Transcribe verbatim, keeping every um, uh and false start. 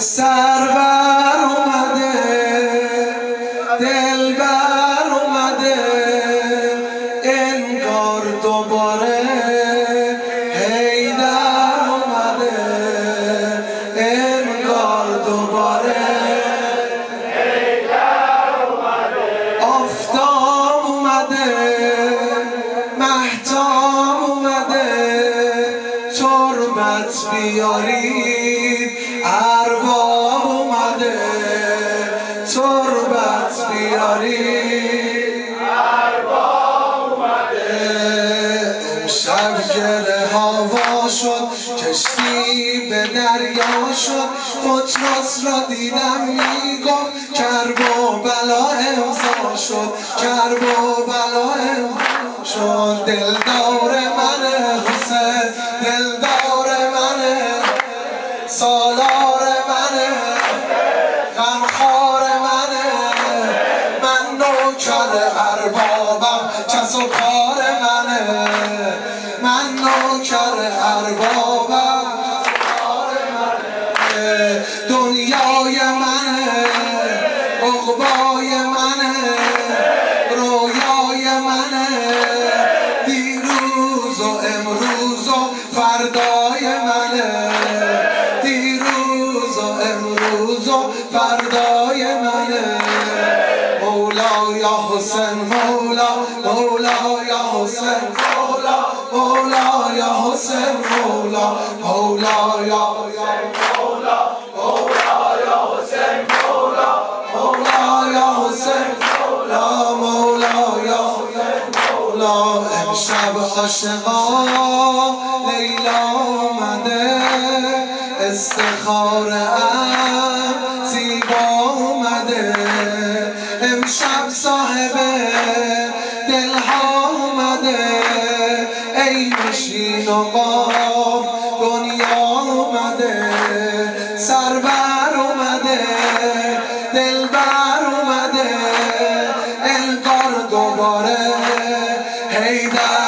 سرور اومده دلبر اومده انگار دوباره حیدر اومده انگار دوباره حیدر اومده آفتاب اومده مهتاب اومده تربت بیارید ارباب اومده تربت بیارید ارباب اومده امشب گل هوا شد کشتی به دریا شد پتروس را دیدم میگفت کرب و بلا امضا شد کرب و بلا امضا شد دلدار من حسین دلدار من سالار منه غمخوار منه من نوکر اربابم کس و کار منه من نوکر اربابم دنیای منه عقبای منه رویای منه دیروز و امروز و فردای منه امروز و فردای منه مولا یا حسین مولا مولا یا حسین مولا مولا یا حسین مولا مولا یا حسین مولا مولا یا حسین مولا مولا یا حسین مولا مولا یا حسین مولا امشب عاشقا لیلا اومده استخاره ام زیبا اومده امشب صاحب دلها اومده ای نشین و قاف دنیا اومده سرور اومده دلبر اومده انگار دوباره حیدر